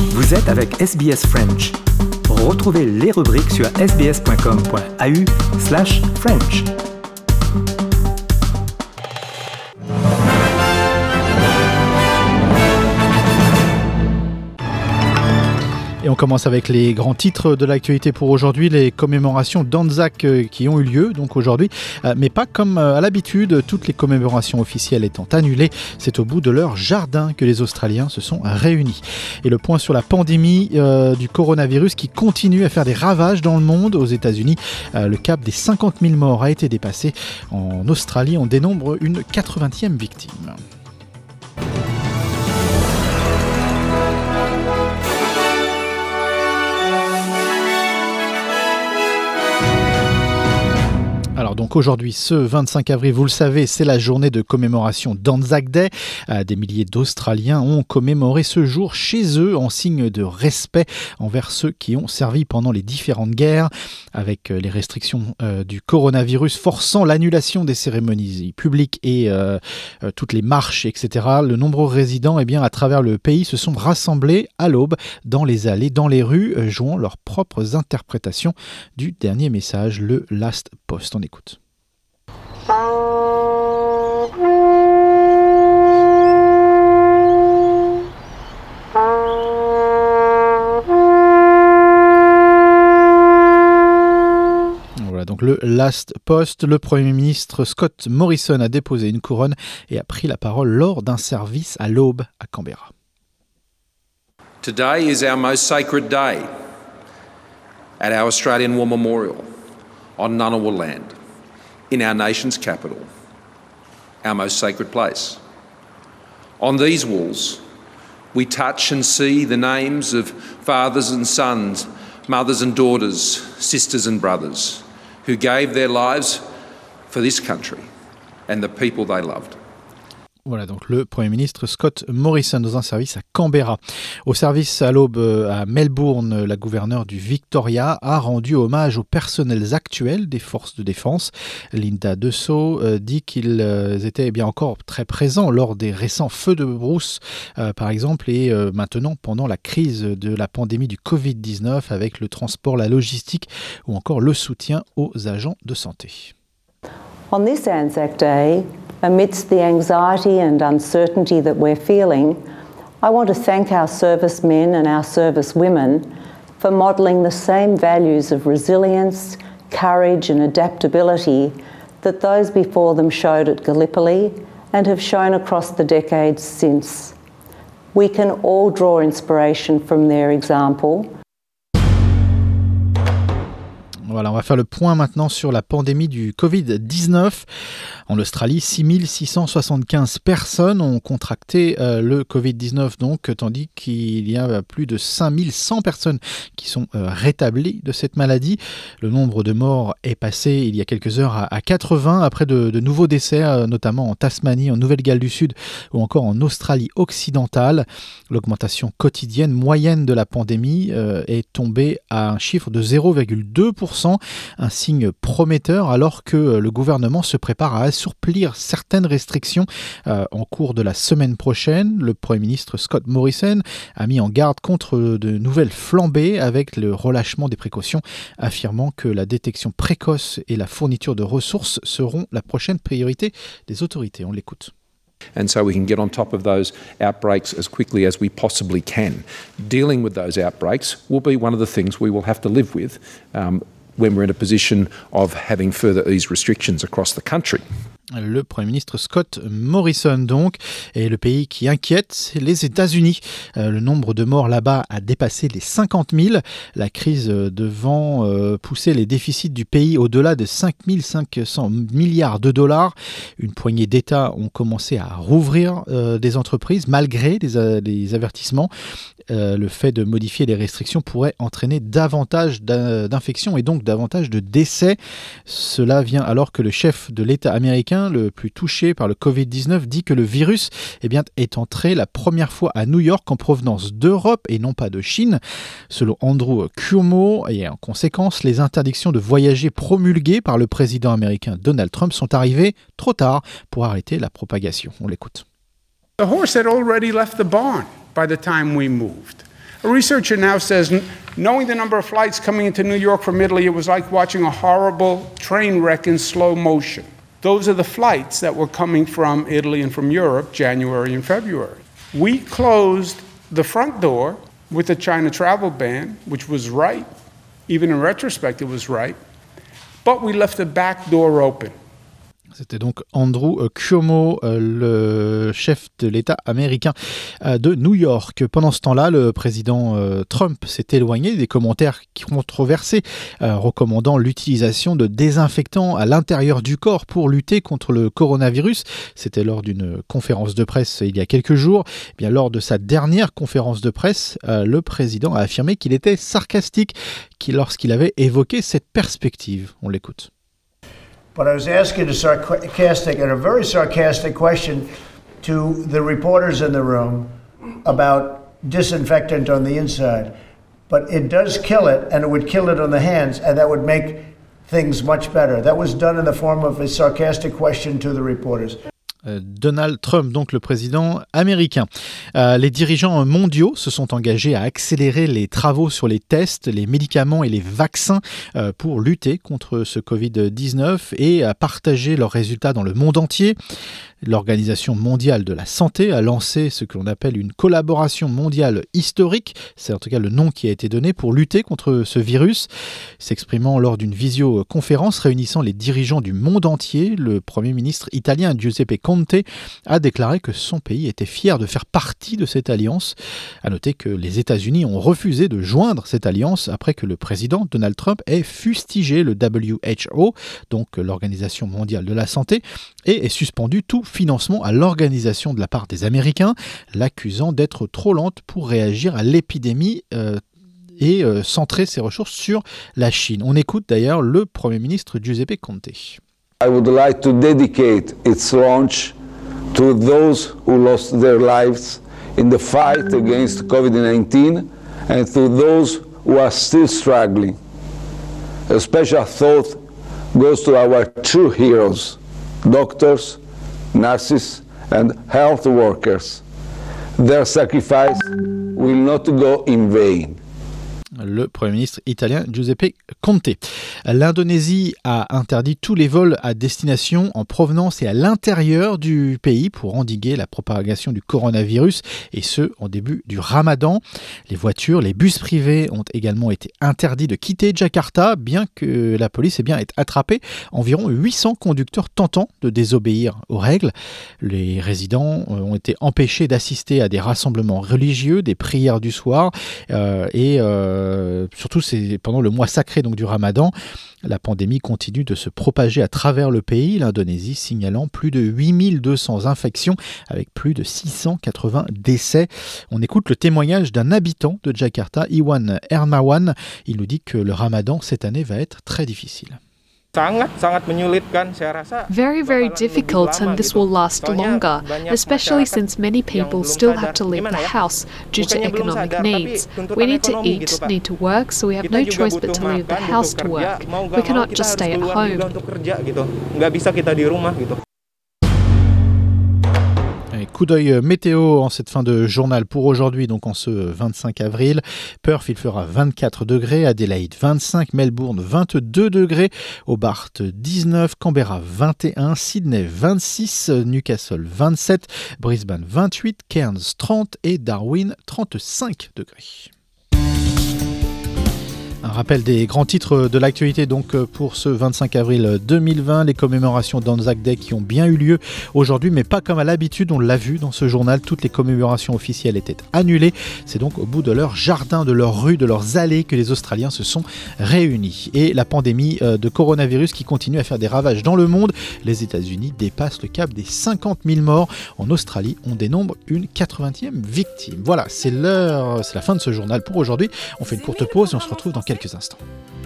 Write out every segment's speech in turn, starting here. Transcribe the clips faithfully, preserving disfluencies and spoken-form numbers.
Vous êtes avec S B S French. Retrouvez les rubriques sur sbs.com.au slash French. Et on commence avec les grands titres de l'actualité pour aujourd'hui, les commémorations d'Anzac qui ont eu lieu donc aujourd'hui, mais pas comme à l'habitude, toutes les commémorations officielles étant annulées, c'est au bout de leur jardin que les Australiens se sont réunis. Et le point sur la pandémie euh, du coronavirus qui continue à faire des ravages dans le monde. Aux États-Unis, euh, le cap des cinquante mille morts a été dépassé. En Australie, on dénombre une quatre-vingtième victime. Alors donc aujourd'hui, ce vingt-cinq avril, vous le savez, c'est la journée de commémoration d'Anzac Day. Euh, des milliers d'Australiens ont commémoré ce jour chez eux en signe de respect envers ceux qui ont servi pendant les différentes guerres, avec les restrictions euh, du coronavirus forçant l'annulation des cérémonies publiques et euh, euh, toutes les marches, et cetera. Le nombreux résidents, eh bien, à travers le pays, se sont rassemblés à l'aube dans les allées, dans les rues, euh, jouant leurs propres interprétations du dernier message, le Last Post. On écoute. Voilà donc le Last Post. Le Premier ministre Scott Morrison a déposé une couronne et a pris la parole lors d'un service à l'aube à Canberra. Today is our most sacred day at our Australian War Memorial on Ngunnawal land, in our nation's capital, our most sacred place. On these walls, we touch and see the names of fathers and sons, mothers and daughters, sisters and brothers, who gave their lives for this country and the people they loved. Voilà donc le Premier ministre Scott Morrison dans un service à Canberra. Au service à l'aube à Melbourne, la gouverneure du Victoria a rendu hommage aux personnels actuels des forces de défense. Linda Dessau euh, dit qu'ils euh, étaient bien encore très présents lors des récents feux de brousse, euh, par exemple, et euh, maintenant pendant la crise de la pandémie du covid dix-neuf avec le transport, la logistique ou encore le soutien aux agents de santé. On this Anzac Day, amidst the anxiety and uncertainty that we're feeling, I want to thank our servicemen and our servicewomen for modelling the same values of resilience, courage and adaptability that those before them showed at Gallipoli and have shown across the decades since. We can all draw inspiration from their example. Voilà, on va faire le point maintenant sur la pandémie du covid dix-neuf. En Australie, six mille six cent soixante-quinze personnes ont contracté euh, le covid dix-neuf, donc, tandis qu'il y a plus de cinq mille cent personnes qui sont euh, rétablies de cette maladie. Le nombre de morts est passé il y a quelques heures à, à quatre-vingts après de, de nouveaux décès, euh, notamment en Tasmanie, en Nouvelle-Galles du Sud ou encore en Australie occidentale. L'augmentation quotidienne moyenne de la pandémie euh, est tombée à un chiffre de zéro virgule deux pour cent. Un signe prometteur alors que le gouvernement se prépare à assouplir certaines restrictions euh, en cours de la semaine prochaine. Le Premier ministre Scott Morrison a mis en garde contre de nouvelles flambées avec le relâchement des précautions, affirmant que la détection précoce et la fourniture de ressources seront la prochaine priorité des autorités. On l'écoute. And so we can get on top of those outbreaks as quickly as we possibly can. Dealing with those outbreaks will be one of the things we will have to live with um, when we're in a position of having further ease restrictions across the country. Le Premier ministre Scott Morrison donc, et le pays qui inquiète, c'est les États-Unis. Euh, le nombre de morts là-bas a dépassé les cinquante mille. La crise devant euh, pousser les déficits du pays au-delà de cinq mille cinq cents milliards de dollars. Une poignée d'États ont commencé à rouvrir euh, des entreprises malgré les, euh, les avertissements. Euh, le fait de modifier les restrictions pourrait entraîner davantage d'infections et donc davantage de décès. Cela vient alors que le chef de l'État américain le plus touché par le covid dix-neuf dit que le virus eh bien, est entré la première fois à New York en provenance d'Europe et non pas de Chine. Selon Andrew Cuomo, et en conséquence, les interdictions de voyager promulguées par le président américain Donald Trump sont arrivées trop tard pour arrêter la propagation. On l'écoute. The horse had already left the barn by the time we moved. A researcher now says, knowing the number of flights coming into New York from Italy, it was like watching a horrible train wreck in slow motion. Those are the flights that were coming from Italy and from Europe, January and February. We closed the front door with the China travel ban, which was right. Even in retrospect, it was right. But we left the back door open. C'était donc Andrew Cuomo, le chef de l'État américain de New York. Pendant ce temps-là, le président Trump s'est éloigné des commentaires controversés recommandant l'utilisation de désinfectants à l'intérieur du corps pour lutter contre le coronavirus. C'était lors d'une conférence de presse il y a quelques jours. Eh bien, lors de sa dernière conférence de presse, le président a affirmé qu'il était sarcastique lorsqu'il avait évoqué cette perspective. On l'écoute. But I was asking a sarcastic and a very sarcastic question to the reporters in the room about disinfectant on the inside. But it does kill it, and it would kill it on the hands, and that would make things much better. That was done in the form of a sarcastic question to the reporters. Donald Trump, donc le président américain. Euh, les dirigeants mondiaux se sont engagés à accélérer les travaux sur les tests, les médicaments et les vaccins euh, pour lutter contre ce covid dix-neuf et à partager leurs résultats dans le monde entier. L'Organisation mondiale de la santé a lancé ce que l'on appelle une collaboration mondiale historique, c'est en tout cas le nom qui a été donné pour lutter contre ce virus. S'exprimant lors d'une visioconférence réunissant les dirigeants du monde entier, le Premier ministre italien Giuseppe Conte a déclaré que son pays était fier de faire partie de cette alliance. À noter que les États-Unis ont refusé de joindre cette alliance après que le président Donald Trump ait fustigé le W H O, donc l'Organisation mondiale de la santé, et ait suspendu tout financement à l'organisation de la part des Américains, l'accusant d'être trop lente pour réagir à l'épidémie euh, et euh, centrer ses ressources sur la Chine. On écoute d'ailleurs le Premier ministre Giuseppe Conte. I would like to dedicate its launch to those who lost their lives in the fight against covid nineteen and to those who are still struggling. A special thought goes to our true heroes, doctors, nurses and health workers. Their sacrifice will not go in vain. Le Premier ministre italien Giuseppe Conte. L'Indonésie a interdit tous les vols à destination en provenance et à l'intérieur du pays pour endiguer la propagation du coronavirus, et ce, en début du Ramadan. Les voitures, les bus privés ont également été interdits de quitter Jakarta, bien que la police ait bien été attrapée environ huit cents conducteurs tentant de désobéir aux règles. Les résidents ont été empêchés d'assister à des rassemblements religieux, des prières du soir euh, et euh, Euh, surtout c'est pendant le mois sacré donc du Ramadan. La pandémie continue de se propager à travers le pays, l'Indonésie signalant plus de huit mille deux cents infections avec plus de six cent quatre-vingts décès. On écoute le témoignage d'un habitant de Jakarta, Iwan Hermawan. Il nous dit que le Ramadan cette année va être très difficile. Very, very difficult, and this will last longer, especially since many people still have to leave the house due to economic needs. We need to eat, need to work, so we have no choice but to leave the house to work. We cannot just stay at home. Coup d'œil météo en cette fin de journal pour aujourd'hui, donc en ce vingt-cinq avril. Perth, il fera vingt-quatre degrés, Adélaïde vingt-cinq, Melbourne vingt-deux degrés, Hobart dix-neuf, Canberra vingt et un, Sydney vingt-six, Newcastle vingt-sept, Brisbane vingt-huit, Cairns trente et Darwin trente-cinq degrés. Un rappel des grands titres de l'actualité donc pour ce vingt-cinq avril deux mille vingt, les commémorations d'Anzac Day qui ont bien eu lieu aujourd'hui, mais pas comme à l'habitude, on l'a vu dans ce journal, toutes les commémorations officielles étaient annulées. C'est donc au bout de leur jardin, de leurs rues, de leurs allées que les Australiens se sont réunis. Et la pandémie de coronavirus qui continue à faire des ravages dans le monde, les États-Unis dépassent le cap des cinquante mille morts. En Australie, on dénombre une quatre-vingtième victime. Voilà, c'est l'heure, c'est la fin de ce journal pour aujourd'hui. On fait une courte pause et on se retrouve dans quelques instants.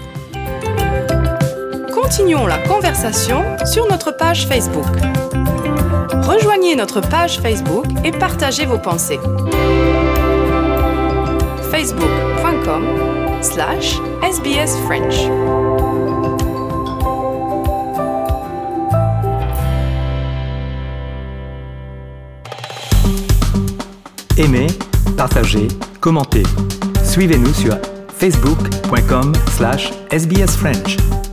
Continuons la conversation sur notre page Facebook. Rejoignez notre page Facebook et partagez vos pensées. facebook.com slash SBS French. Aimez, partagez, commentez. Suivez-nous sur facebook point com slash S B S French.